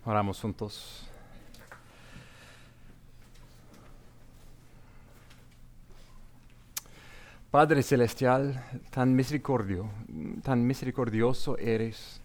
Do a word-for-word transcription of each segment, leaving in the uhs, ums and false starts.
Oramos juntos. Padre Celestial, tan misericordio, tan misericordioso eres,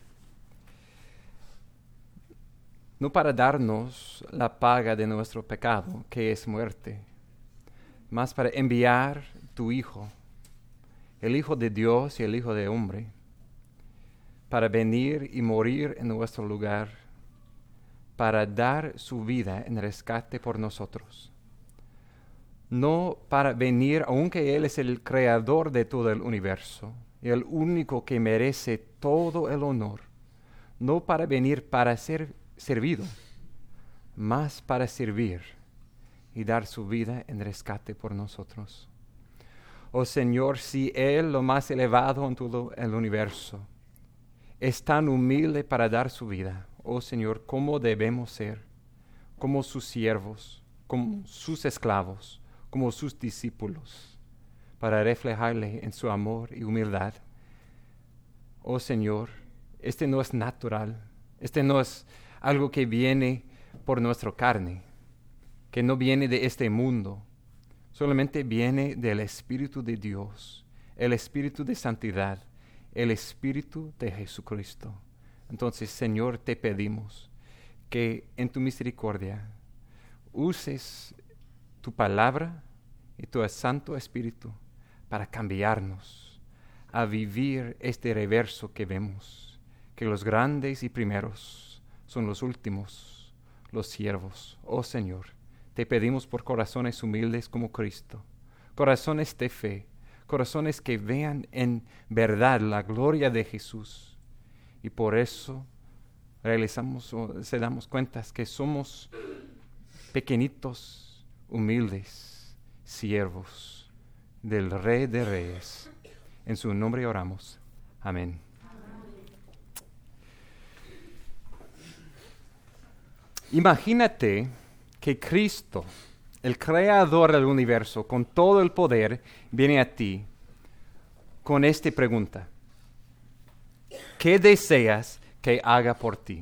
no para darnos la paga de nuestro pecado, que es muerte, mas para enviar tu Hijo, el Hijo de Dios y el Hijo de hombre, para venir y morir en nuestro lugar, para dar su vida en rescate por nosotros. No para venir, aunque Él es el creador de todo el universo, y el único que merece todo el honor, no para venir para ser servido, mas para servir y dar su vida en rescate por nosotros. Oh Señor, si Él, lo más elevado en todo el universo, es tan humilde para dar su vida, oh Señor, ¿cómo debemos ser? Como sus siervos, como sus esclavos, como sus discípulos, para reflejarle en su amor y humildad. Oh Señor, este no es natural, este no es algo que viene por nuestra carne, que no viene de este mundo, solamente viene del Espíritu de Dios, el Espíritu de santidad, el Espíritu de Jesucristo. Entonces, Señor, te pedimos que en tu misericordia uses tu palabra y tu Santo Espíritu para cambiarnos a vivir este reverso que vemos, que los grandes y primeros son los últimos, los siervos. Oh Señor, te pedimos por corazones humildes como Cristo, corazones de fe, corazones que vean en verdad la gloria de Jesús, y por eso realizamos o se damos cuenta que somos pequeñitos, humildes, siervos del Rey de Reyes. En su nombre oramos. Amén. Imagínate que Cristo, el creador del universo, con todo el poder, viene a ti con esta pregunta: ¿qué deseas que haga por ti?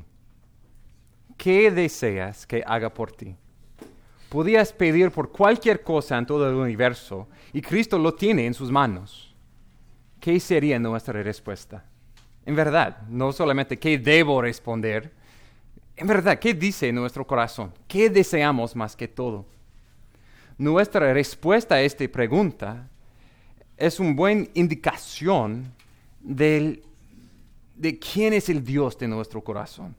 ¿Qué deseas que haga por ti? Podías pedir por cualquier cosa en todo el universo y Cristo lo tiene en sus manos. ¿Qué sería nuestra respuesta? En verdad, no solamente qué debo responder, en verdad, ¿qué dice nuestro corazón? ¿Qué deseamos más que todo? Nuestra respuesta a esta pregunta es una buena indicación del, de quién es el Dios de nuestro corazón.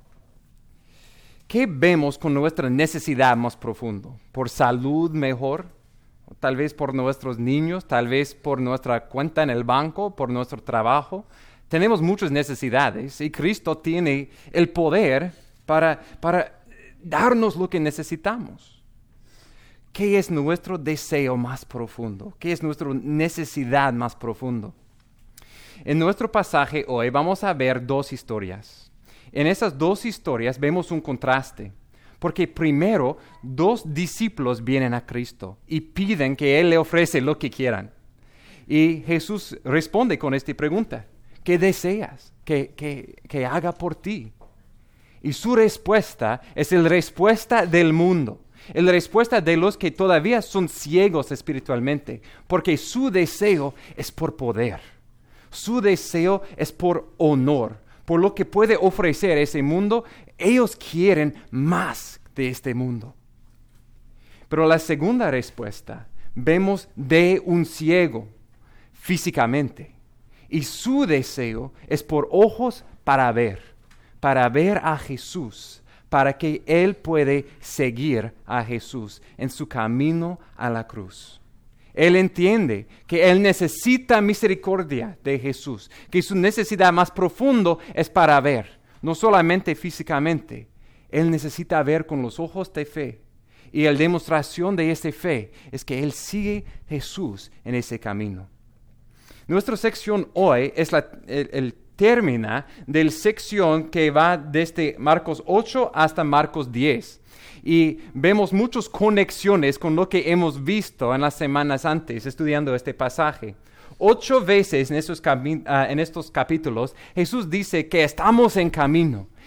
¿Qué vemos con nuestra necesidad más profunda? ¿Por salud mejor? Tal vez por nuestros niños, tal vez por nuestra cuenta en el banco, por nuestro trabajo. Tenemos muchas necesidades y Cristo tiene el poder para, para darnos lo que necesitamos. ¿Qué es nuestro deseo más profundo? ¿Qué es nuestra necesidad más profunda? En nuestro pasaje hoy vamos a ver dos historias. En esas dos historias vemos un contraste, porque primero dos discípulos vienen a Cristo y piden que Él le ofrece lo que quieran. Y Jesús responde con esta pregunta: ¿qué deseas que, que, que haga por ti? Y su respuesta es la respuesta del mundo, la respuesta de los que todavía son ciegos espiritualmente, porque su deseo es por poder, su deseo es por honor. Por lo que puede ofrecer ese mundo, ellos quieren más de este mundo. Pero la segunda respuesta vemos de un ciego físicamente. Y su deseo es por ojos para ver, para ver a Jesús, para que él puede seguir a Jesús en su camino a la cruz. Él entiende que él necesita misericordia de Jesús, que su necesidad más profunda es para ver, no solamente físicamente. Él necesita ver con los ojos de fe. Y la demostración de esa fe es que él sigue a Jesús en ese camino. Nuestra sección hoy es la, el, el término de la sección que va desde Marcos ocho hasta Marcos diez. Y vemos muchas conexiones con lo que hemos visto en las semanas antes estudiando este pasaje. Ocho veces en estos, cami- uh, en estos capítulos Jesús dice que estamos en camino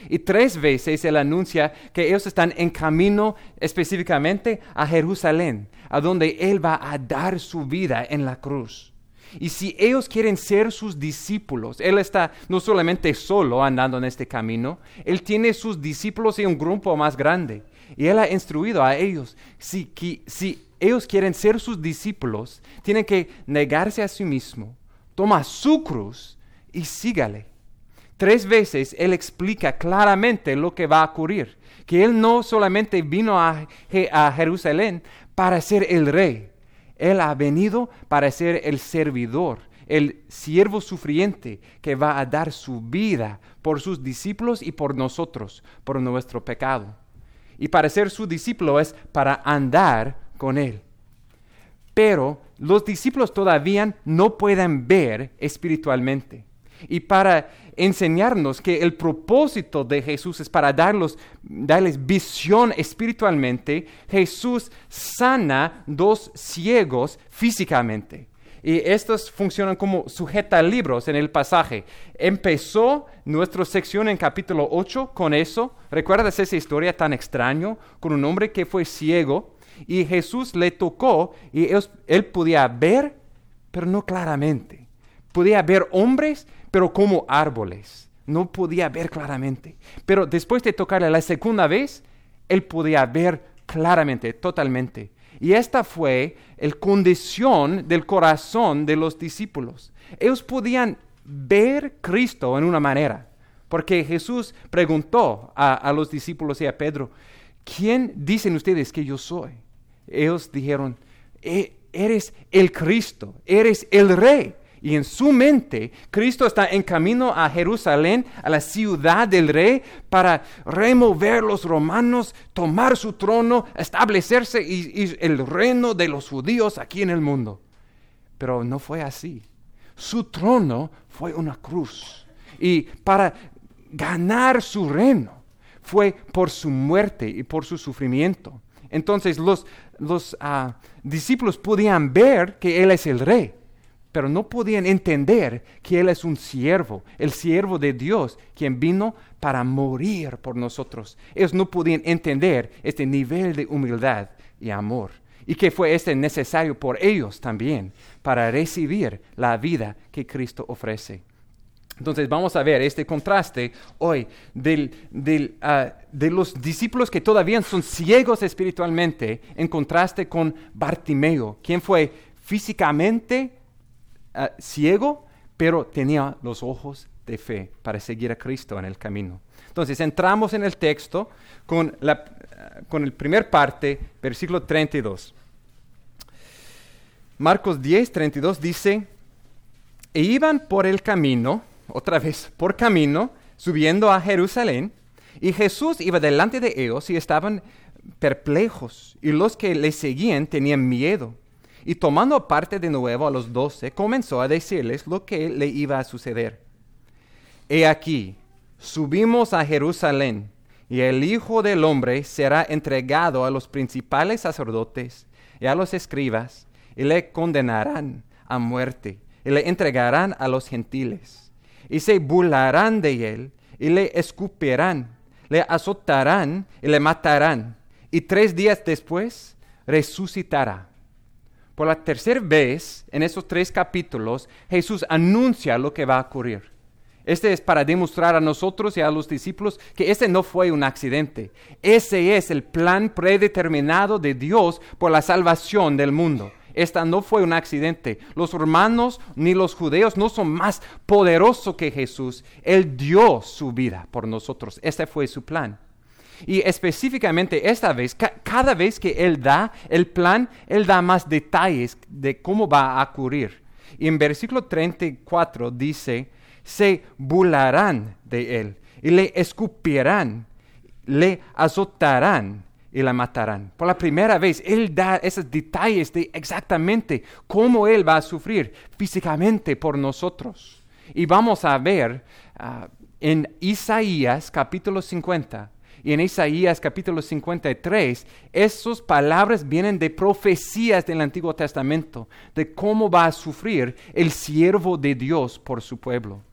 Y tres veces Él anuncia que ellos están en camino específicamente a Jerusalén, a donde Él va a dar su vida en la cruz. Y si ellos quieren ser sus discípulos, Él está no solamente solo andando en este camino, Él tiene sus discípulos y un grupo más grande. Y Él ha instruido a ellos, si, que, si ellos quieren ser sus discípulos, tienen que negarse a sí mismo, toma su cruz y sígale. Tres veces Él explica claramente lo que va a ocurrir, que Él no solamente vino a, a Jerusalén para ser el rey, Él ha venido para ser el servidor, el siervo sufriente que va a dar su vida por sus discípulos y por nosotros, por nuestro pecado. Y para ser su discípulo es para andar con Él. Pero los discípulos todavía no pueden ver espiritualmente. Y para enseñarnos que el propósito de Jesús es para darlos, darles visión espiritualmente, Jesús sana dos ciegos físicamente. Y estos funcionan como sujetalibros en el pasaje. Empezó nuestra sección en capítulo ocho con eso. ¿Recuerdas esa historia tan extraña con un hombre que fue ciego? Y Jesús le tocó y él, él podía ver, pero no claramente. Podía ver hombres, pero como árboles. No podía ver claramente. Pero después de tocarle la segunda vez, él podía ver claramente, totalmente. Y esta fue la condición del corazón de los discípulos. Ellos podían ver Cristo en una manera, porque Jesús preguntó a, a los discípulos y a Pedro, ¿quién dicen ustedes que yo soy? Ellos dijeron, e- eres el Cristo, eres el Rey. Y en su mente, Cristo está en camino a Jerusalén, a la ciudad del rey, para remover los romanos, tomar su trono, establecerse y, y el reino de los judíos aquí en el mundo. Pero no fue así. Su trono fue una cruz. Y para ganar su reino fue por su muerte y por su sufrimiento. Entonces los, los uh, discípulos podían ver que Él es el rey, pero no podían entender que Él es un siervo, el siervo de Dios, quien vino para morir por nosotros. Ellos no podían entender este nivel de humildad y amor, y que fue este necesario por ellos también, para recibir la vida que Cristo ofrece. Entonces vamos a ver este contraste hoy del, del, uh, de los discípulos que todavía son ciegos espiritualmente, en contraste con Bartimeo, quien fue físicamente Uh, ciego, pero tenía los ojos de fe para seguir a Cristo en el camino. Entonces entramos en el texto con la uh, con el primer parte, versículo treinta y dos. Marcos diez, treinta y dos dice, e iban por el camino, otra vez por camino, subiendo a Jerusalén, y Jesús iba delante de ellos y estaban perplejos, y los que le seguían tenían miedo. Y tomando aparte de nuevo a los doce, comenzó a decirles lo que le iba a suceder. He aquí, subimos a Jerusalén, y el Hijo del Hombre será entregado a los principales sacerdotes y a los escribas, y le condenarán a muerte, y le entregarán a los gentiles. Y se burlarán de él, y le escupirán, le azotarán, y le matarán. Y tres días después resucitará. Por la tercera vez, en esos tres capítulos, Jesús anuncia lo que va a ocurrir. Este es para demostrar a nosotros y a los discípulos que este no fue un accidente. Ese es el plan predeterminado de Dios por la salvación del mundo. Esta no fue un accidente. Los romanos ni los judíos no son más poderosos que Jesús. Él dio su vida por nosotros. Este fue su plan. Y específicamente esta vez, ca- cada vez que Él da el plan, Él da más detalles de cómo va a ocurrir. Y en versículo treinta y cuatro dice, se burlarán de Él, y le escupirán, le azotarán y la matarán. Por la primera vez, Él da esos detalles de exactamente cómo Él va a sufrir físicamente por nosotros. Y vamos a ver uh, en Isaías capítulo cincuenta, y en Isaías capítulo cincuenta y tres, esas palabras vienen de profecías del Antiguo Testamento, de cómo va a sufrir el siervo de Dios por su pueblo.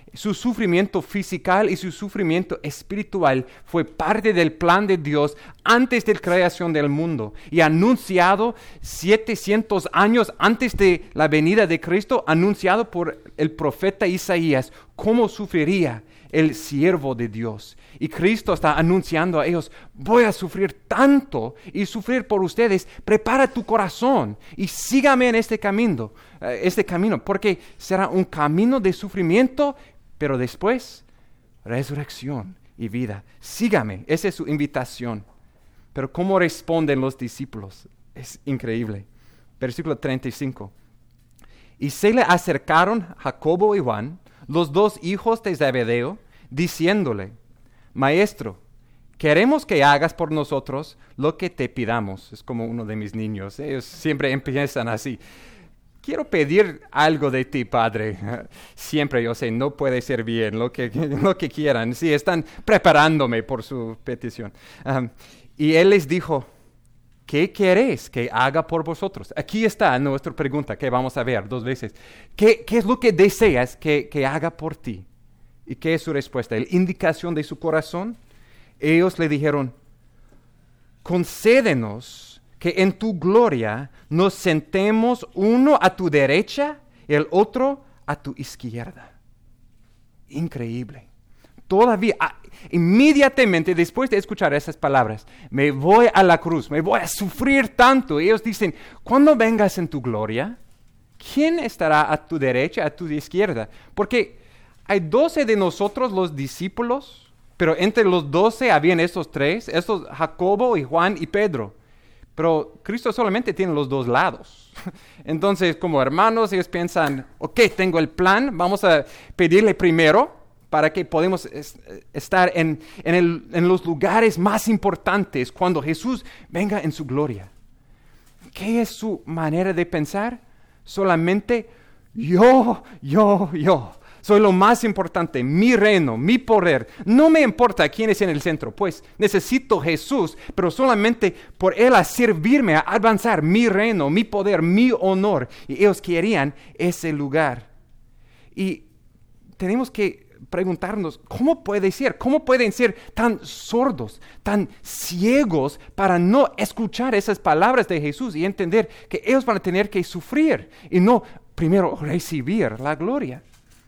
Su sufrimiento físico y su sufrimiento espiritual fue parte del plan de Dios antes de la creación del mundo y anunciado setecientos años antes de la venida de Cristo, anunciado por el profeta Isaías cómo sufriría el siervo de Dios. Y Cristo está anunciando a ellos, voy a sufrir tanto y sufrir por ustedes, prepara tu corazón y sígame en este camino, este camino, porque será un camino de sufrimiento, pero después resurrección y vida. Sígame, esa es su invitación. Pero ¿cómo responden los discípulos? Es increíble. Versículo treinta y cinco. Y se le acercaron Jacobo y Juan, los dos hijos de Zebedeo, diciéndole, Maestro, queremos que hagas por nosotros lo que te pidamos. Es como uno de mis niños. Ellos siempre empiezan así. Quiero pedir algo de ti, Padre. Siempre yo sé, no puede ser bien lo que, lo que quieran. Sí, están preparándome por su petición. Um, y él les dijo, ¿qué queréis que haga por vosotros? Aquí está nuestra pregunta que vamos a ver dos veces. ¿Qué, qué es lo que deseas que, que haga por ti? ¿Y qué es su respuesta? ¿La indicación de su corazón? Ellos le dijeron, concédenos que en tu gloria nos sentemos uno a tu derecha y el otro a tu izquierda. Increíble. Todavía, ah, inmediatamente después de escuchar esas palabras, me voy a la cruz, me voy a sufrir tanto. Ellos dicen, cuando vengas en tu gloria, ¿quién estará a tu derecha, a tu izquierda? Porque hay doce de nosotros los discípulos, pero entre los doce habían estos tres, estos Jacobo y Juan y Pedro. Pero Cristo solamente tiene los dos lados. Entonces, como hermanos, ellos piensan, ok, tengo el plan, vamos a pedirle primero para que podamos es, estar en, en, el, en los lugares más importantes cuando Jesús venga en su gloria. ¿Qué es su manera de pensar? Solamente yo, yo, yo. Soy lo más importante, mi reino, mi poder. No me importa quién es en el centro, pues necesito Jesús, pero solamente por Él a servirme, a avanzar mi reino, mi poder, mi honor. Y ellos querían ese lugar. Y tenemos que preguntarnos, ¿cómo puede ser? ¿Cómo pueden ser tan sordos, tan ciegos para no escuchar esas palabras de Jesús y entender que ellos van a tener que sufrir y no primero recibir la gloria?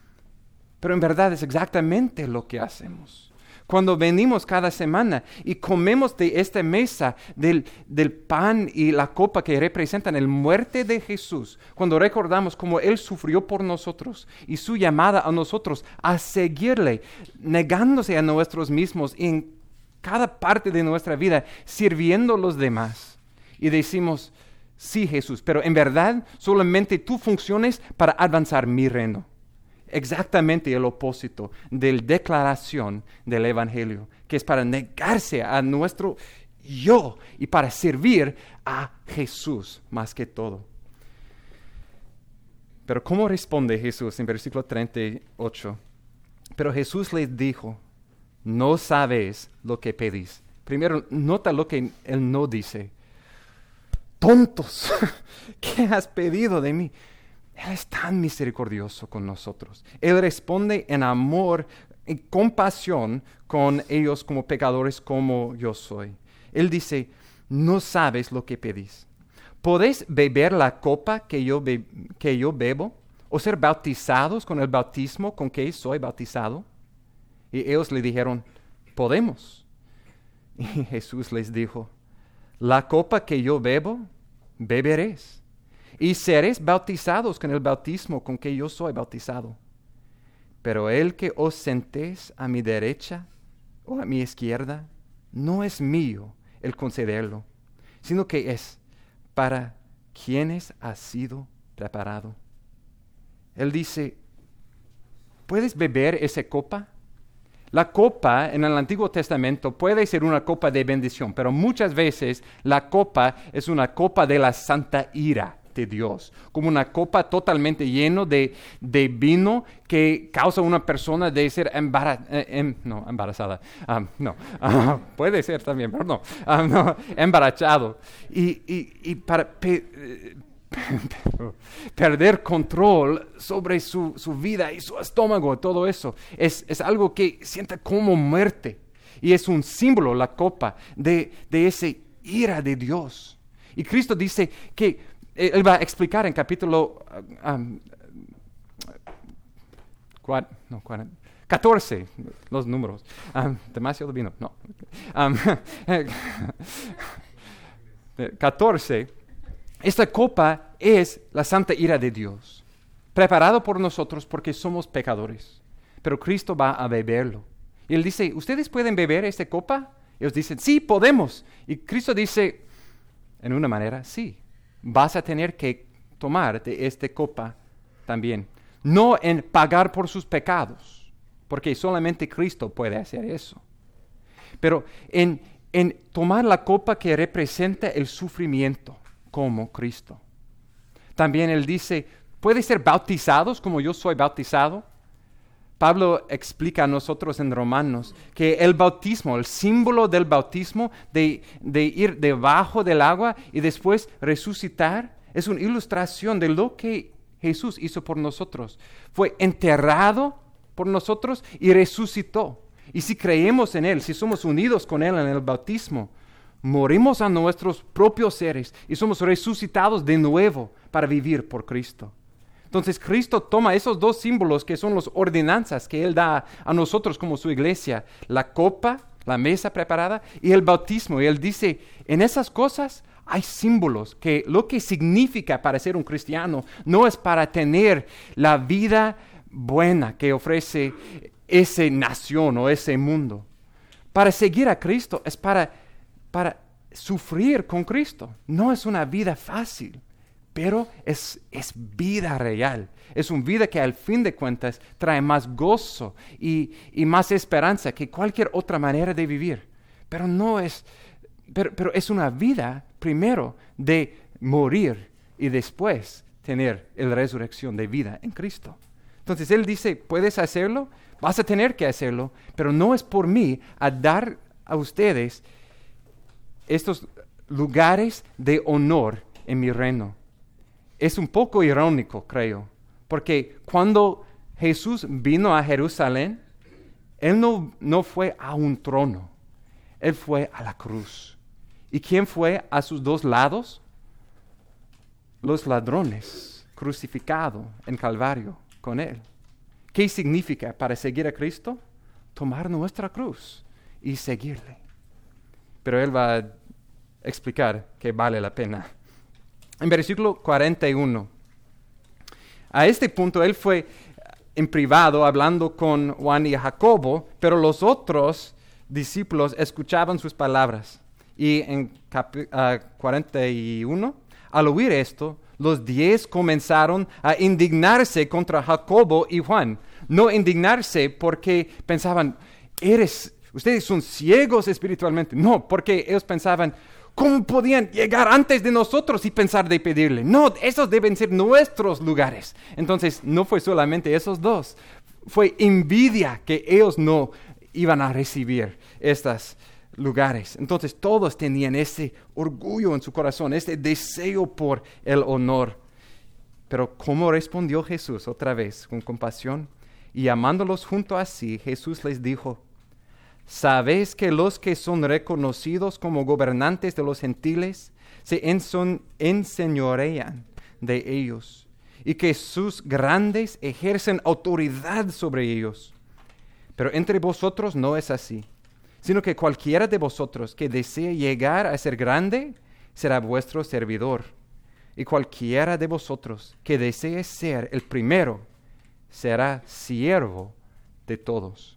Pero en verdad es exactamente lo que hacemos. Cuando venimos cada semana y comemos de esta mesa del, del pan y la copa que representan la muerte de Jesús, cuando recordamos cómo Él sufrió por nosotros y su llamada a nosotros a seguirle, negándose a nosotros mismos en cada parte de nuestra vida, sirviendo a los demás. Y decimos, sí Jesús, pero en verdad solamente tú funciones para avanzar mi reino. Exactamente el opósito de la declaración del Evangelio, que es para negarse a nuestro yo y para servir a Jesús más que todo. Pero ¿cómo responde Jesús en versículo treinta y ocho? Pero Jesús les dijo, no sabéis lo que pedís. Primero, nota lo que Él no dice. Tontos, ¿qué has pedido de mí? Él es tan misericordioso con nosotros. Él responde en amor, en compasión con ellos como pecadores como yo soy. Él dice, no sabes lo que pedís. ¿Podéis beber la copa que yo, be- que yo bebo? ¿O ser bautizados con el bautismo con que soy bautizado? Y ellos le dijeron, podemos. Y Jesús les dijo, la copa que yo bebo, beberéis. Y seréis bautizados con el bautismo con que yo soy bautizado. Pero el que os sentéis a mi derecha o a mi izquierda, no es mío el concederlo, sino que es para quienes ha sido preparado. Él dice, ¿puedes beber esa copa? La copa en el Antiguo Testamento puede ser una copa de bendición, pero muchas veces la copa es una copa de la santa ira de Dios, como una copa totalmente llena de, de vino que causa a una persona de ser embara, eh, em, no, embarazada, um, no, uh, puede ser también, pero no, uh, no embarazado. Y, y, y para pe, perder control sobre su, su vida y su estómago, todo eso. Es, es algo que siente como muerte. Y es un símbolo, la copa, de, de esa ira de Dios. Y Cristo dice que, Él va a explicar en capítulo um, cuad, no, cuad, catorce, los números. Um, demasiado vino, no. Um, catorce, esta copa es la santa ira de Dios, preparado por nosotros porque somos pecadores. Pero Cristo va a beberlo. Y Él dice, ¿ustedes pueden beber esta copa? Ellos dicen, sí, podemos. Y Cristo dice, en una manera, sí. Vas a tener que tomar de esta copa también. No en pagar por sus pecados, porque solamente Cristo puede hacer eso. Pero en, en tomar la copa que representa el sufrimiento como Cristo. También Él dice, ¿puede ser bautizados como yo soy bautizado? Pablo explica a nosotros en Romanos que el bautismo, el símbolo del bautismo de, de ir debajo del agua y después resucitar, es una ilustración de lo que Jesús hizo por nosotros. Fue enterrado por nosotros y resucitó. Y si creemos en Él, si somos unidos con Él en el bautismo, morimos a nuestros propios seres y somos resucitados de nuevo para vivir por Cristo. Entonces Cristo toma esos dos símbolos que son las ordenanzas que Él da a nosotros como su iglesia, la copa, la mesa preparada y el bautismo. Y Él dice, en esas cosas hay símbolos que lo que significa para ser un cristiano no es para tener la vida buena que ofrece esa nación o ese mundo. Para seguir a Cristo es para, para sufrir con Cristo. No es una vida fácil. Pero es, es vida real. Es una vida que al fin de cuentas trae más gozo y, y más esperanza que cualquier otra manera de vivir. Pero no es, pero, pero es una vida primero de morir y después tener la resurrección de vida en Cristo. Entonces Él dice, ¿puedes hacerlo? Vas a tener que hacerlo, pero no es por mí a dar a ustedes estos lugares de honor en mi reino. Es un poco irónico, creo, porque cuando Jesús vino a Jerusalén, Él no, no fue a un trono, Él fue a la cruz. ¿Y quién fue a sus dos lados? Los ladrones, crucificados en Calvario con Él. ¿Qué significa para seguir a Cristo? Tomar nuestra cruz y seguirle. Pero Él va a explicar que vale la pena. En versículo cuarenta y uno, a este punto él fue en privado hablando con Juan y Jacobo, pero los otros discípulos escuchaban sus palabras. Y en capi- uh, cuarenta y uno, al oír esto, los diez comenzaron a indignarse contra Jacobo y Juan. No indignarse porque pensaban, eres, ustedes son ciegos espiritualmente. No, porque ellos pensaban, ¿cómo podían llegar antes de nosotros y pensar de pedirle? No, esos deben ser nuestros lugares. Entonces, no fue solamente esos dos. Fue envidia que ellos no iban a recibir estos lugares. Entonces, todos tenían ese orgullo en su corazón, ese deseo por el honor. Pero, ¿cómo respondió Jesús otra vez? Con compasión. Y llamándolos junto a sí, Jesús les dijo, ¿sabéis que los que son reconocidos como gobernantes de los gentiles se enson- enseñorean de ellos y que sus grandes ejercen autoridad sobre ellos? Pero entre vosotros no es así, sino que cualquiera de vosotros que desee llegar a ser grande será vuestro servidor, y cualquiera de vosotros que desee ser el primero será siervo de todos.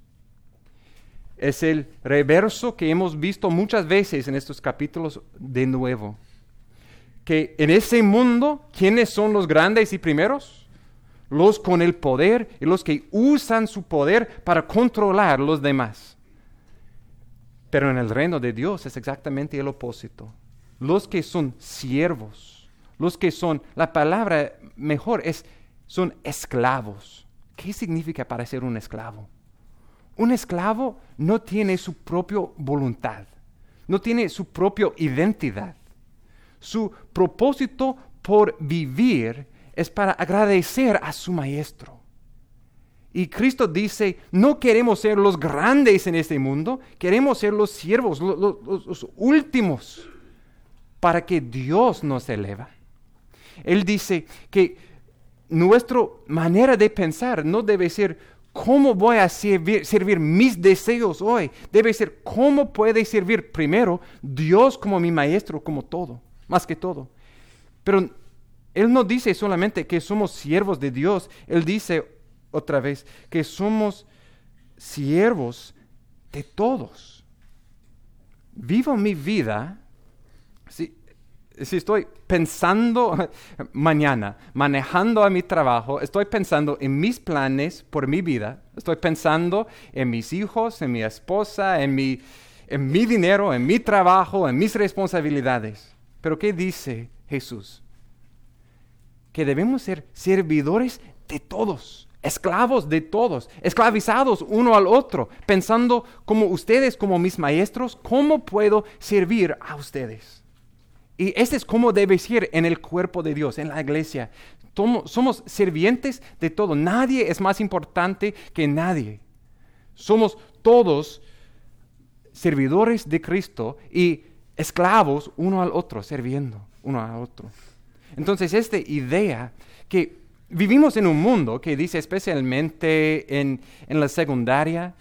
Es el reverso que hemos visto muchas veces en estos capítulos de nuevo. Que en ese mundo, ¿quiénes son los grandes y primeros? Los con el poder y los que usan su poder para controlar a los demás. Pero en el reino de Dios es exactamente el opuesto. Los que son siervos, los que son, la palabra mejor es, son esclavos. ¿Qué significa para ser un esclavo? Un esclavo no tiene su propia voluntad, no tiene su propia identidad. Su propósito por vivir es para agradecer a su Maestro. Y Cristo dice, no queremos ser los grandes en este mundo, queremos ser los siervos, los, los, los últimos, para que Dios nos eleva. Él dice que nuestra manera de pensar no debe ser cómo voy a servir, servir mis deseos hoy. Debe ser cómo puede servir primero Dios como mi Maestro, como todo, más que todo. Pero Él no dice solamente que somos siervos de Dios, Él dice otra vez que somos siervos de todos. Vivo mi vida, si, si estoy pensando mañana, manejando a mi trabajo, estoy pensando en mis planes por mi vida, estoy pensando en mis hijos, en mi esposa, en mi, en mi dinero, en mi trabajo, en mis responsabilidades. Pero ¿qué dice Jesús? Que debemos ser servidores de todos, esclavos de todos, esclavizados uno al otro, pensando como ustedes, como mis maestros, ¿cómo puedo servir a ustedes? Y este es cómo debe ser en el cuerpo de Dios, en la iglesia. Tomo, somos sirvientes de todo. Nadie es más importante que nadie. Somos todos servidores de Cristo y esclavos uno al otro, sirviendo uno al otro. Entonces, esta idea que vivimos en un mundo que dice especialmente en, en la secundaria,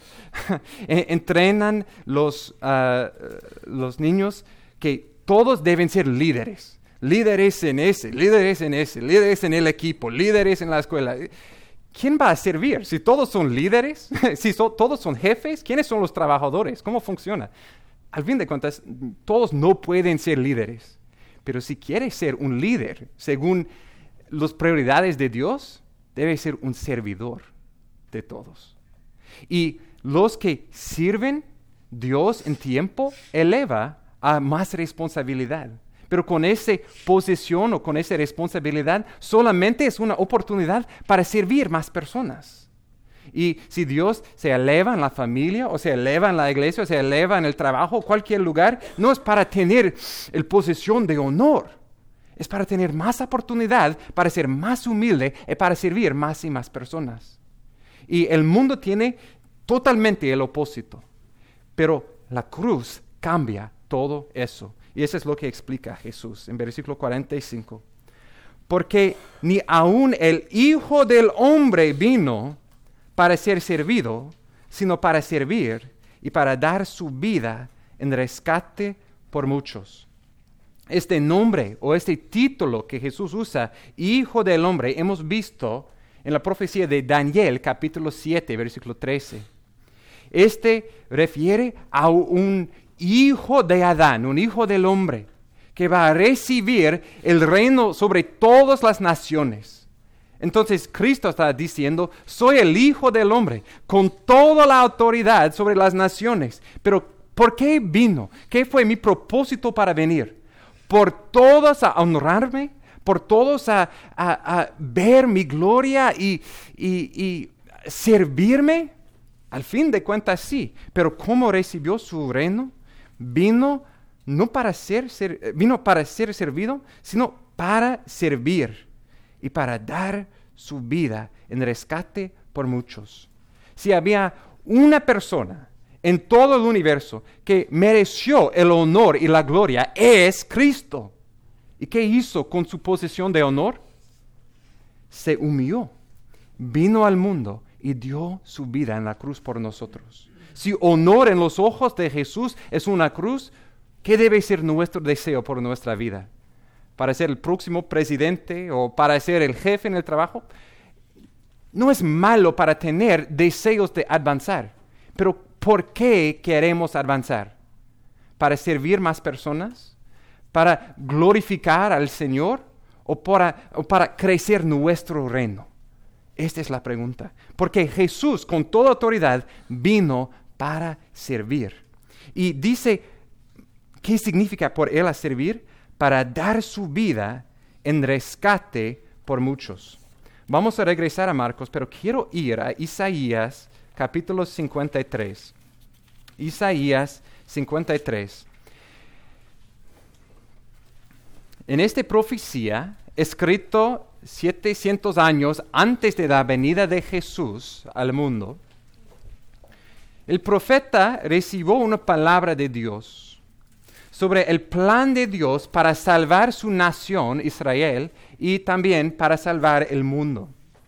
entrenan los, uh, los niños que todos deben ser líderes. Líderes en ese, líderes en ese, líderes en el equipo, líderes en la escuela. ¿Quién va a servir? Si todos son líderes, si so, todos son jefes, ¿quiénes son los trabajadores? ¿Cómo funciona? Al fin de cuentas, todos no pueden ser líderes. Pero si quieres ser un líder, según las prioridades de Dios, debe ser un servidor de todos. Y los que sirven, Dios en tiempo eleva a más responsabilidad. Pero con esa posición o con esa responsabilidad solamente es una oportunidad para servir más personas. Y si Dios se eleva en la familia, o se eleva en la iglesia, o se eleva en el trabajo, cualquier lugar, no es para tener el posición de honor. Es para tener más oportunidad, para ser más humilde y para servir más y más personas. Y el mundo tiene totalmente el opósito. Pero la cruz cambia todo eso. Y eso es lo que explica Jesús en versículo cuarenta y cinco. Porque ni aun el Hijo del Hombre vino para ser servido, sino para servir y para dar su vida en rescate por muchos. Este nombre o este título que Jesús usa, Hijo del Hombre, hemos visto en la profecía de Daniel, capítulo siete, versículo trece. Este refiere a un hijo de Adán, un hijo del hombre, que va a recibir el reino sobre todas las naciones. Entonces Cristo está diciendo, soy el Hijo del Hombre, con toda la autoridad sobre las naciones. Pero ¿por qué vino? ¿Qué fue mi propósito para venir? ¿Por todos a honrarme? ¿Por todos a, a, a ver mi gloria y, y, y servirme? Al fin de cuentas sí, pero ¿cómo recibió su reino? Vino no para ser, ser, vino para ser servido, sino para servir y para dar su vida en rescate por muchos. Si había una persona en todo el universo que mereció el honor y la gloria, es Cristo. ¿Y qué hizo con su posición de honor? Se humilló, vino al mundo y dio su vida en la cruz por nosotros. Si honor en los ojos de Jesús es una cruz, ¿qué debe ser nuestro deseo por nuestra vida? ¿Para ser el próximo presidente o para ser el jefe en el trabajo? No es malo para tener deseos de avanzar, pero ¿por qué queremos avanzar? ¿Para servir más personas? ¿Para glorificar al Señor? ¿O para, o para crecer nuestro reino? Esta es la pregunta. Porque Jesús, con toda autoridad, vino para servir. Y dice, ¿qué significa por Él a servir? Para dar su vida en rescate por muchos. Vamos a regresar a Marcos, pero quiero ir a Isaías capítulo cincuenta y tres. Isaías cincuenta y tres. En esta profecía, escrito setecientos años antes de la venida de Jesús al mundo, el profeta recibió una palabra de Dios sobre el plan de Dios para salvar su nación, Israel, y también para salvar el mundo.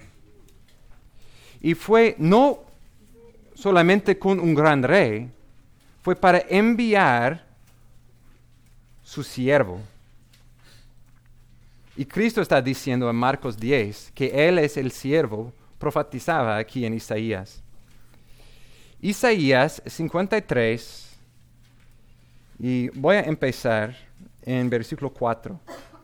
Y fue no solamente con un gran rey, fue para enviar su siervo. Y Cristo está diciendo en Marcos diez que Él es el siervo, profetizaba aquí en Isaías. Isaías cincuenta y tres, y voy a empezar en versículo cuatro.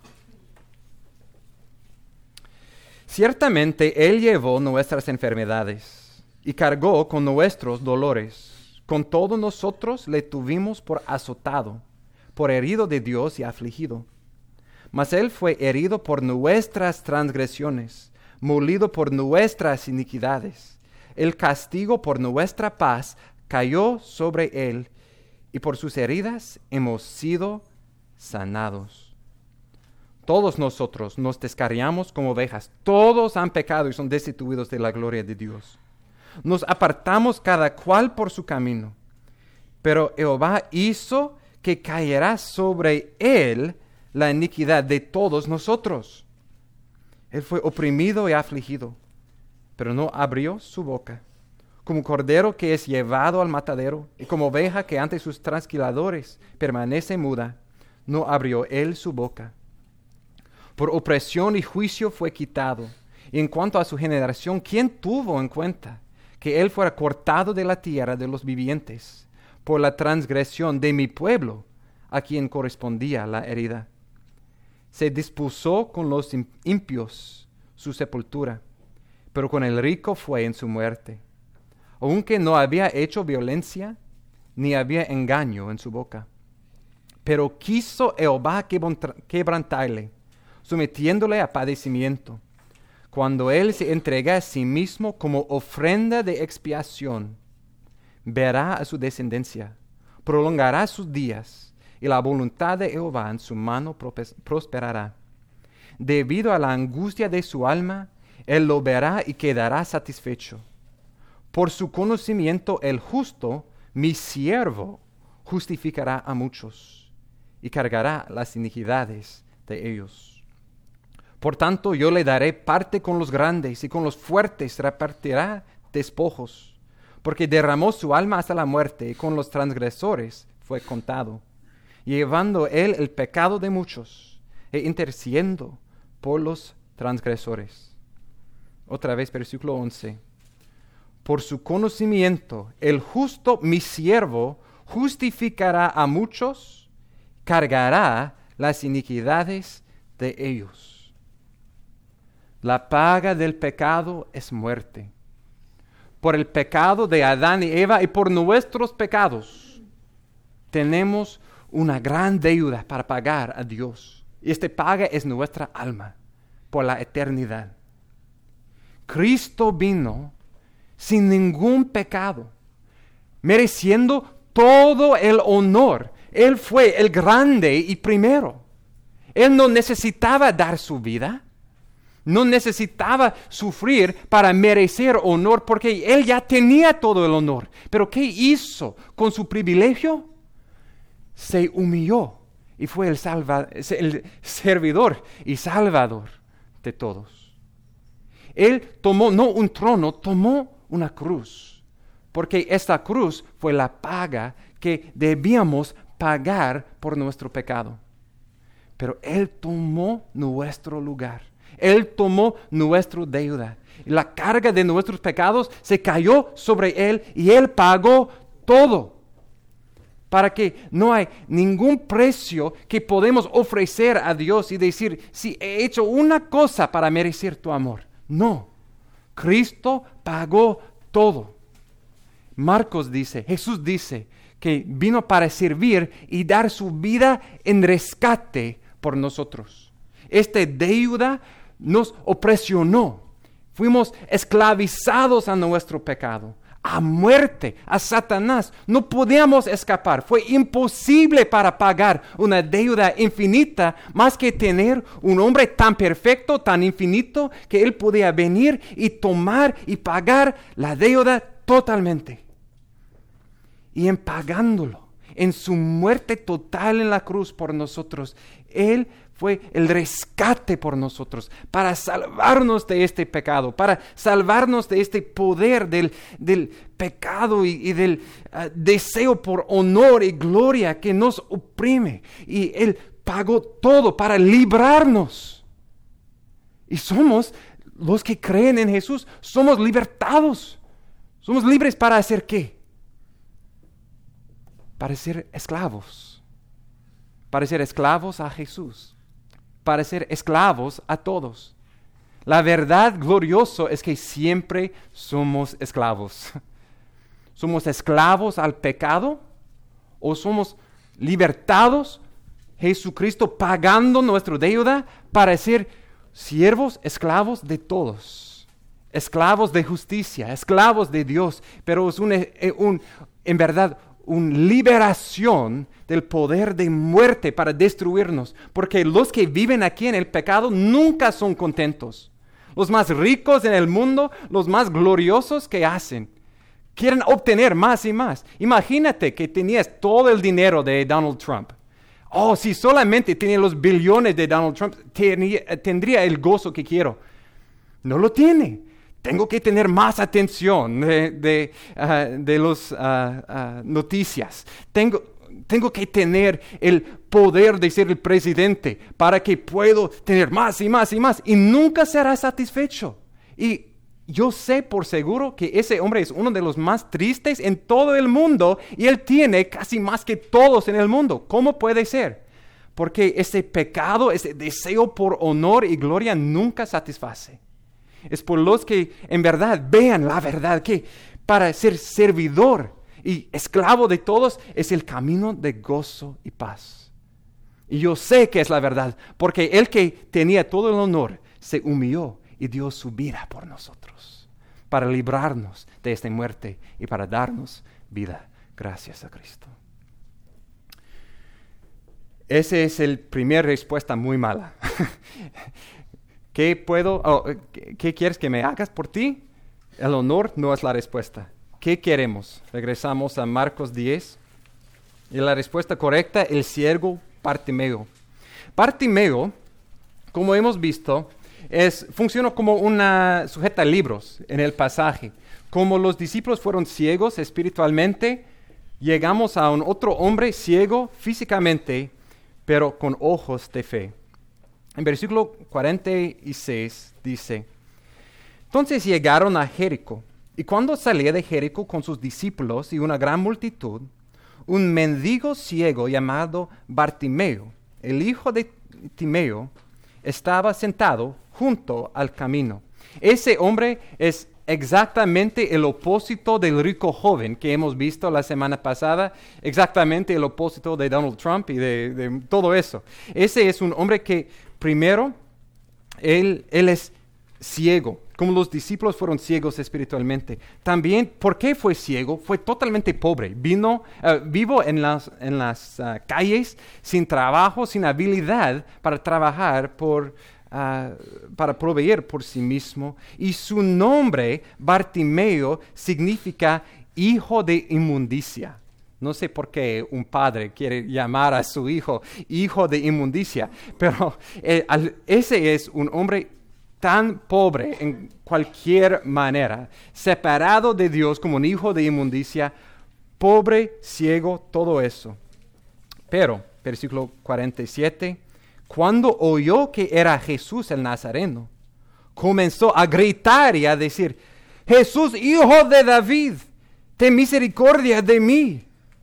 Ciertamente Él llevó nuestras enfermedades y cargó con nuestros dolores. Con todos nosotros le tuvimos por azotado, por herido de Dios y afligido. Mas Él fue herido por nuestras transgresiones, molido por nuestras iniquidades. El castigo por nuestra paz cayó sobre Él, y por sus heridas hemos sido sanados. Todos nosotros nos descarriamos como ovejas, todos han pecado y son destituidos de la gloria de Dios. Nos apartamos cada cual por su camino, pero Jehová hizo que cayera sobre Él la iniquidad de todos nosotros. Él fue oprimido y afligido, pero no abrió su boca. Como cordero que es llevado al matadero, y como oveja que ante sus trasquiladores permanece muda, no abrió él su boca. Por opresión y juicio fue quitado. Y en cuanto a su generación, ¿quién tuvo en cuenta que él fuera cortado de la tierra de los vivientes por la transgresión de mi pueblo, a quien correspondía la herida? Se dispuso con los impios su sepultura, pero con el rico fue en su muerte, aunque no había hecho violencia, ni había engaño en su boca. Pero quiso Jehová quebrantarle, sometiéndole a padecimiento. Cuando él se entrega a sí mismo como ofrenda de expiación, verá a su descendencia, prolongará sus días, y la voluntad de Jehová en su mano prosperará. Debido a la angustia de su alma, él lo verá y quedará satisfecho. Por su conocimiento el justo, mi siervo, justificará a muchos y cargará las iniquidades de ellos. Por tanto, yo le daré parte con los grandes y con los fuertes repartirá despojos, porque derramó su alma hasta la muerte y con los transgresores fue contado, llevando él el pecado de muchos e intercediendo por los transgresores. Otra vez, versículo once. Por su conocimiento, el justo, mi siervo, justificará a muchos, cargará las iniquidades de ellos. La paga del pecado es muerte. Por el pecado de Adán y Eva y por nuestros pecados, tenemos una gran deuda para pagar a Dios. Y este paga es nuestra alma por la eternidad. Cristo vino sin ningún pecado, mereciendo todo el honor. Él fue el grande y primero. Él no necesitaba dar su vida, no necesitaba sufrir para merecer honor, porque Él ya tenía todo el honor. Pero ¿qué hizo con su privilegio? Se humilló y fue el, salva, el servidor y salvador de todos. Él tomó no un trono, tomó una cruz, porque esta cruz fue la paga que debíamos pagar por nuestro pecado. Pero Él tomó nuestro lugar, Él tomó nuestra deuda. Y la carga de nuestros pecados se cayó sobre Él y Él pagó todo. Para que no hay ningún precio que podemos ofrecer a Dios y decir, si he hecho una cosa para merecer tu amor. No, Cristo pagó todo. Marcos dice, Jesús dice que vino para servir y dar su vida en rescate por nosotros. Esta deuda nos opresionó. Fuimos esclavizados a nuestro pecado. a muerte, a Satanás. No podíamos escapar. Fue imposible para pagar una deuda infinita más que tener un hombre tan perfecto, tan infinito, que Él podía venir y tomar y pagar la deuda totalmente. Y en pagándolo, en su muerte total en la cruz por nosotros, Él fue el rescate por nosotros, para salvarnos de este pecado, para salvarnos de este poder del, del pecado y, y del uh, deseo por honor y gloria que nos oprime. Y Él pagó todo para librarnos. Y somos los que creen en Jesús, somos libertados. Somos libres para hacer ¿qué? Para ser esclavos. Para ser esclavos a Jesús. Para ser esclavos a todos. La verdad gloriosa es que siempre somos esclavos. ¿Somos esclavos al pecado? ¿O somos libertados? Jesucristo pagando nuestra deuda para ser siervos, esclavos de todos. Esclavos de justicia, esclavos de Dios. Pero es un, un, en verdad una liberación del poder de muerte para destruirnos. Porque los que viven aquí en el pecado nunca son contentos. Los más ricos en el mundo, los más gloriosos que hacen, quieren obtener más y más. Imagínate que tenías todo el dinero de Donald Trump. Oh, si solamente tenía los billones de Donald Trump, tenía, tendría el gozo que quiero. No lo tiene. Tengo que tener más atención de, de, uh, de las uh, uh, noticias. Tengo, tengo que tener el poder de ser el presidente para que puedo tener más y más y más. Y nunca será satisfecho. Y yo sé por seguro que ese hombre es uno de los más tristes en todo el mundo. Y él tiene casi más que todos en el mundo. ¿Cómo puede ser? Porque ese pecado, ese deseo por honor y gloria nunca satisface. Es por los que en verdad vean la verdad, que para ser servidor y esclavo de todos es el camino de gozo y paz. Y yo sé que es la verdad, porque el que tenía todo el honor se humilló y dio su vida por nosotros, para librarnos de esta muerte y para darnos vida. Gracias a Cristo. Esa es la primera respuesta muy mala. ¿Qué puedo, oh, ¿qué, ¿Qué quieres que me hagas por ti? El honor no es la respuesta. ¿Qué queremos? Regresamos a Marcos diez. Y la respuesta correcta, el ciego Bartimeo. Bartimeo, como hemos visto, es, funciona como una sujeta libros en el pasaje. Como los discípulos fueron ciegos espiritualmente, llegamos a un otro hombre ciego físicamente, pero con ojos de fe. En versículo cuarenta y seis dice: entonces llegaron a Jericó, y cuando salía de Jericó con sus discípulos y una gran multitud, un mendigo ciego llamado Bartimeo, el hijo de Timeo, estaba sentado junto al camino. Ese hombre es exactamente el opósito del rico joven que hemos visto la semana pasada, exactamente el opósito de Donald Trump y de, de todo eso. Ese es un hombre que primero, él, él es ciego, como los discípulos fueron ciegos espiritualmente. También, ¿por qué fue ciego? Fue totalmente pobre. Vino, uh, vivo en las, en las uh, calles, sin trabajo, sin habilidad para trabajar, por, uh, para proveer por sí mismo. Y su nombre, Bartimeo, significa hijo de inmundicia. No sé por qué un padre quiere llamar a su hijo hijo de inmundicia, pero eh, al, ese es un hombre tan pobre en cualquier manera, separado de Dios como un hijo de inmundicia, pobre, ciego, todo eso. Pero, versículo cuarenta y siete, cuando oyó que era Jesús el Nazareno, comenzó a gritar y a decir: Jesús, hijo de David, ten misericordia de mí.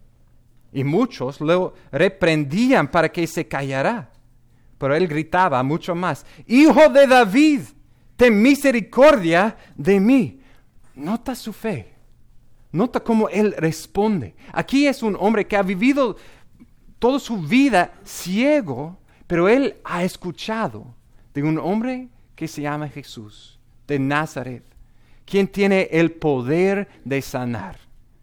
Y muchos lo reprendían para que se callara. Pero él gritaba mucho más: Hijo de David, ten misericordia de mí. Nota su fe. Nota cómo él responde. Aquí es un hombre que ha vivido toda su vida ciego, pero él ha escuchado de un hombre que se llama Jesús, de Nazaret, quien tiene el poder de sanar.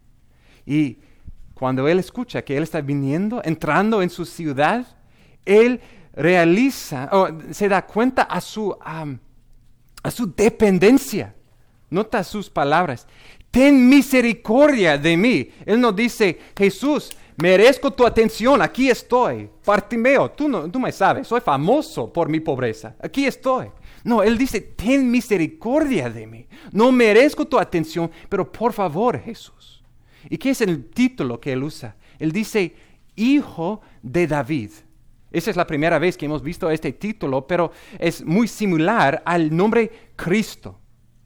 Y cuando él escucha que él está viniendo, entrando en su ciudad, él realiza, o se da cuenta a su, um, a su dependencia. Nota sus palabras. Ten misericordia de mí. Él no dice, Jesús, merezco tu atención, aquí estoy. Bartimeo, tú, no, tú me sabes, soy famoso por mi pobreza, aquí estoy. No, él dice, ten misericordia de mí. No merezco tu atención, pero por favor, Jesús. ¿Y qué es el título que él usa? Él dice, Hijo de David. Esa es la primera vez que hemos visto este título, pero es muy similar al nombre Cristo.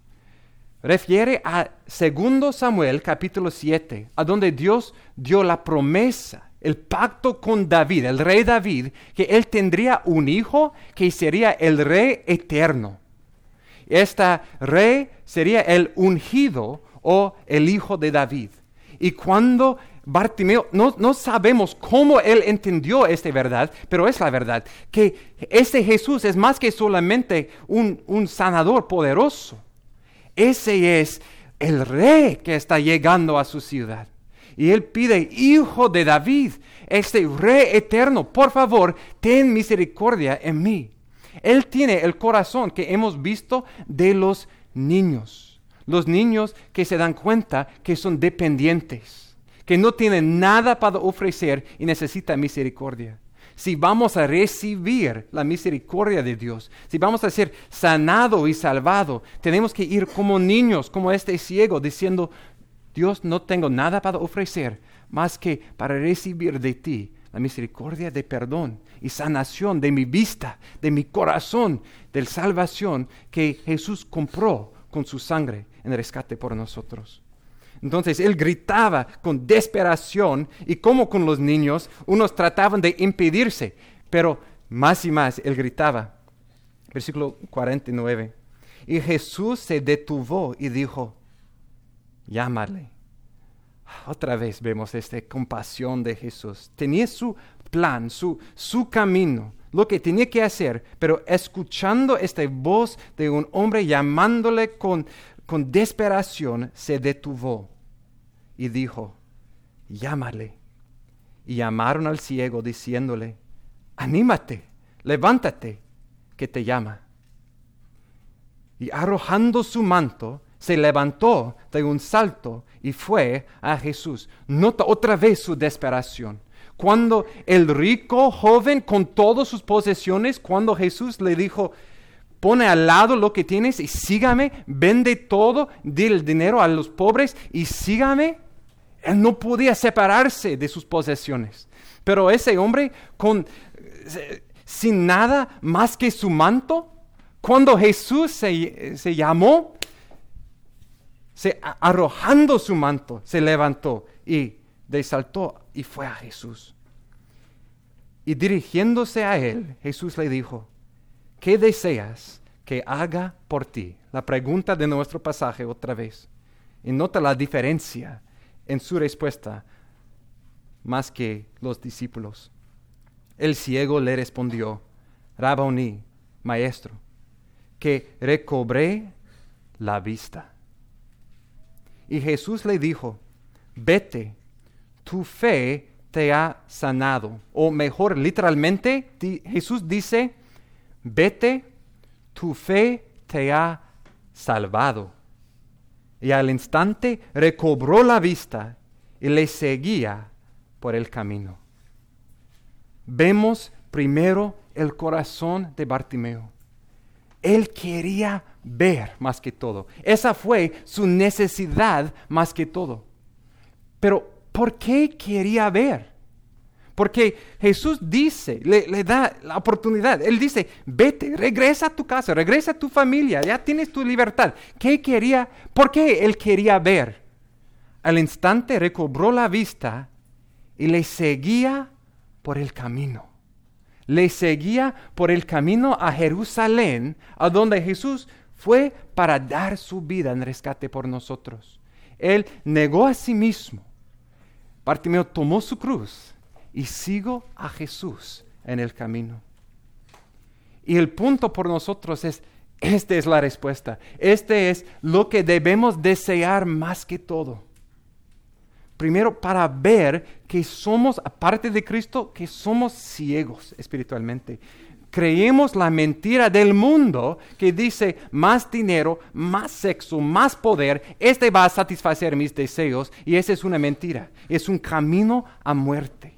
Refiere a segundo Samuel capítulo siete, a donde Dios dio la promesa, el pacto con David, el rey David, que él tendría un hijo que sería el rey eterno. Este rey sería el ungido o el hijo de David. Y cuando Bartimeo, no, no sabemos cómo él entendió esta verdad, pero es la verdad, que este Jesús es más que solamente un, un sanador poderoso. Ese es el rey que está llegando a su ciudad. Y él pide, Hijo de David, este rey eterno, por favor, ten misericordia en mí. Él tiene el corazón que hemos visto de los niños. Los niños que se dan cuenta que son dependientes, que no tienen nada para ofrecer y necesitan misericordia. Si vamos a recibir la misericordia de Dios, si vamos a ser sanado y salvado, tenemos que ir como niños, como este ciego, diciendo, Dios, no tengo nada para ofrecer, más que para recibir de ti la misericordia de perdón y sanación de mi vista, de mi corazón, de la salvación que Jesús compró con su sangre en el rescate por nosotros. Entonces él gritaba con desesperación y como con los niños, unos trataban de impedirse, pero más y más él gritaba. Versículo cuarenta y nueve. Y Jesús se detuvo y dijo, llámale. Otra vez vemos esta compasión de Jesús. Tenía su plan, su, su camino, lo que tenía que hacer, pero escuchando esta voz de un hombre llamándole con, con desesperación, se detuvo y dijo, llámale. Y llamaron al ciego diciéndole, anímate, levántate, que te llama. Y arrojando su manto, se levantó de un salto y fue a Jesús. Nota otra vez su desesperación. Cuando el rico joven con todas sus posesiones, cuando Jesús le dijo, pone al lado lo que tienes y sígame, vende todo, dé el dinero a los pobres y sígame, él no podía separarse de sus posesiones. Pero ese hombre con, sin nada más que su manto, cuando Jesús se, se llamó, se, arrojando su manto, se levantó y desaltó y fue a Jesús. Y dirigiéndose a él, Jesús le dijo, ¿qué deseas que haga por ti? La pregunta de nuestro pasaje otra vez. Y nota la diferencia en su respuesta más que los discípulos. El ciego le respondió, Rabboni, maestro, que recobré la vista. Y Jesús le dijo, vete, tu fe te ha sanado. O mejor, literalmente, di, Jesús dice, vete, tu fe te ha salvado. Y al instante recobró la vista y le seguía por el camino. Vemos primero el corazón de Bartimeo. Él quería ver más que todo. Esa fue su necesidad más que todo. Pero, ¿por qué quería ver? Porque Jesús dice, le, le da la oportunidad. Él dice, vete, regresa a tu casa, regresa a tu familia, ya tienes tu libertad. ¿Qué quería? ¿Por qué él quería ver? Al instante recobró la vista y le seguía por el camino. Le seguía por el camino a Jerusalén, a donde Jesús fue para dar su vida en rescate por nosotros. Él negó a sí mismo. Bartimeo tomó su cruz y siguió a Jesús en el camino. Y el punto por nosotros es, Esta es la respuesta. Este es lo que debemos desear más que todo. Primero, para ver que somos, aparte de Cristo, que somos ciegos espiritualmente. Creemos la mentira del mundo que dice más dinero, más sexo, más poder, este va a satisfacer mis deseos, y esa es una mentira. Es un camino a muerte.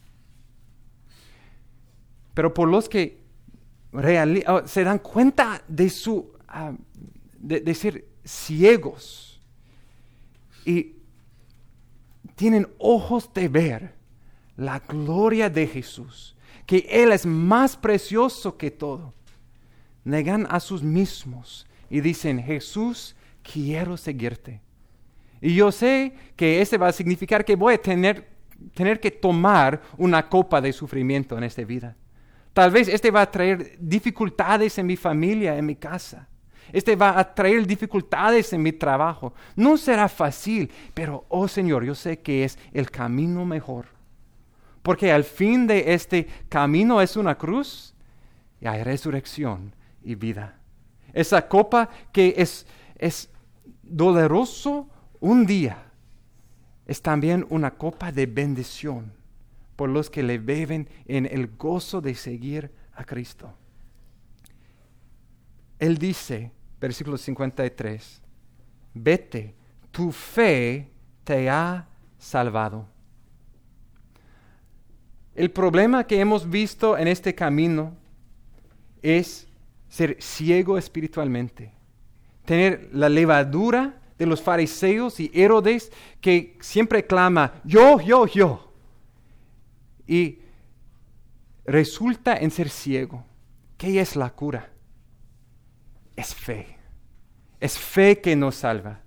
Pero por los que reali- oh, se dan cuenta de su uh, de, de ser ciegos y tienen ojos de ver la gloria de Jesús, que Él es más precioso que todo, negan a sus mismos y dicen: Jesús, quiero seguirte. Y yo sé que ese va a significar que voy a tener, tener que tomar una copa de sufrimiento en esta vida. Tal vez este va a traer dificultades en mi familia, en mi casa. Este va a traer dificultades en mi trabajo. No será fácil, pero, oh Señor, yo sé que es el camino mejor. Porque al fin de este camino es una cruz y hay resurrección y vida. Esa copa que es, es doloroso un día, es también una copa de bendición por los que le beben en el gozo de seguir a Cristo. Él dice, versículo cincuenta y tres, vete, tu fe te ha salvado. El problema que hemos visto en este camino es ser ciego espiritualmente, tener la levadura de los fariseos y Herodes que siempre clama, yo, yo, yo. Y resulta en ser ciego. ¿Qué es la cura? Es fe. Es fe que nos salva.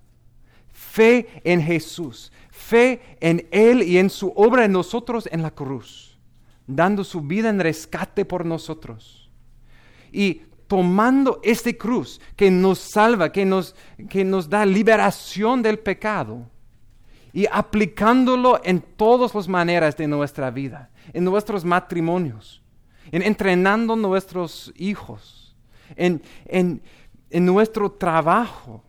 Fe en Jesús. Fe en Él y en su obra en nosotros en la cruz, dando su vida en rescate por nosotros. Y tomando este cruz que nos salva, que nos, que nos da liberación del pecado, y aplicándolo en todas las maneras de nuestra vida, en nuestros matrimonios, en entrenando nuestros hijos, en, en, en nuestro trabajo,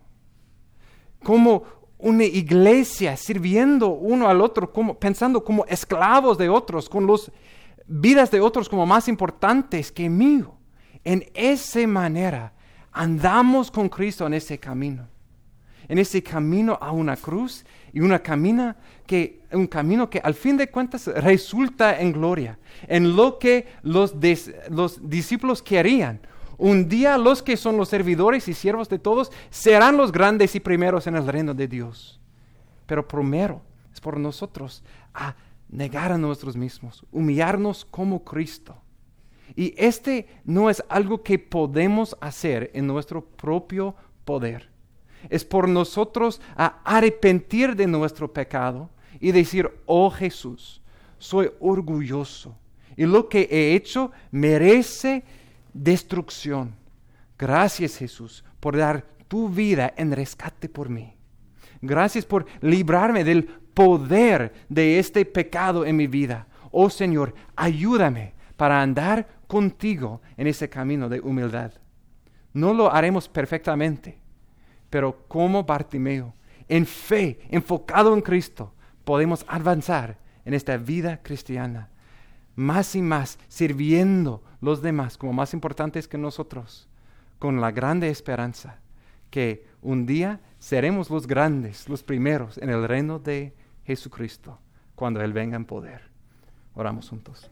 como una iglesia sirviendo uno al otro, como, pensando como esclavos de otros, con las vidas de otros como más importantes que mío. En esa manera andamos con Cristo en ese camino. En ese camino a una cruz y una camina que, un camino que al fin de cuentas resulta en gloria, en lo que los, des, los discípulos querían. Un día los que son los servidores y siervos de todos serán los grandes y primeros en el reino de Dios. Pero primero es por nosotros a negar a nosotros mismos, humillarnos como Cristo. Y este no es algo que podemos hacer en nuestro propio poder. Es por nosotros a arrepentir de nuestro pecado y decir: oh Jesús, soy orgulloso y lo que he hecho merece destrucción. Gracias, Jesús, por dar tu vida en rescate por mí. Gracias por librarme del poder de este pecado en mi vida. Oh Señor, ayúdame para andar contigo en ese camino de humildad. No lo haremos perfectamente, pero como Bartimeo, en fe, enfocado en Cristo, podemos avanzar en esta vida cristiana, más y más sirviendo los demás como más importantes que nosotros, con la grande esperanza que un día seremos los grandes, los primeros en el reino de Jesucristo, cuando Él venga en poder. Oramos juntos.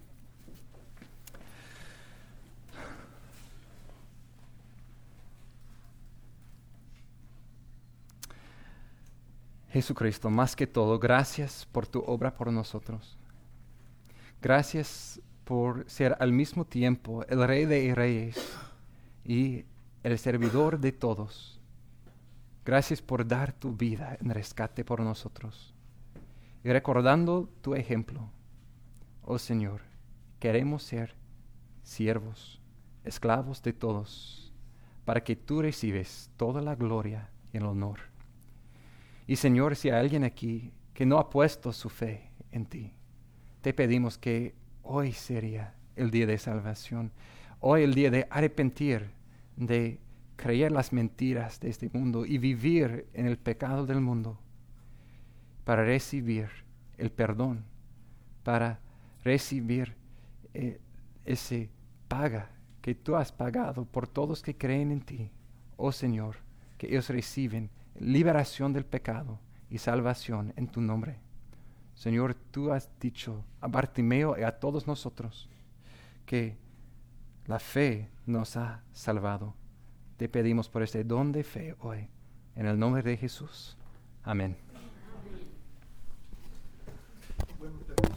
Jesucristo, más que todo, gracias por tu obra por nosotros. Gracias por ser al mismo tiempo el Rey de Reyes y el servidor de todos. Gracias por dar tu vida en rescate por nosotros. Y recordando tu ejemplo, oh Señor, queremos ser siervos, esclavos de todos, para que tú recibes toda la gloria y el honor. Y Señor, si hay alguien aquí que no ha puesto su fe en ti, te pedimos que hoy sería el día de salvación, hoy el día de arrepentir de creer las mentiras de este mundo y vivir en el pecado del mundo para recibir el perdón, para recibir eh, ese paga que tú has pagado por todos que creen en ti. Oh Señor, que ellos reciben liberación del pecado y salvación en tu nombre. Señor, tú has dicho a Bartimeo y a todos nosotros que la fe nos ha salvado. Te pedimos por este don de fe hoy, en el nombre de Jesús. Amén. Amén.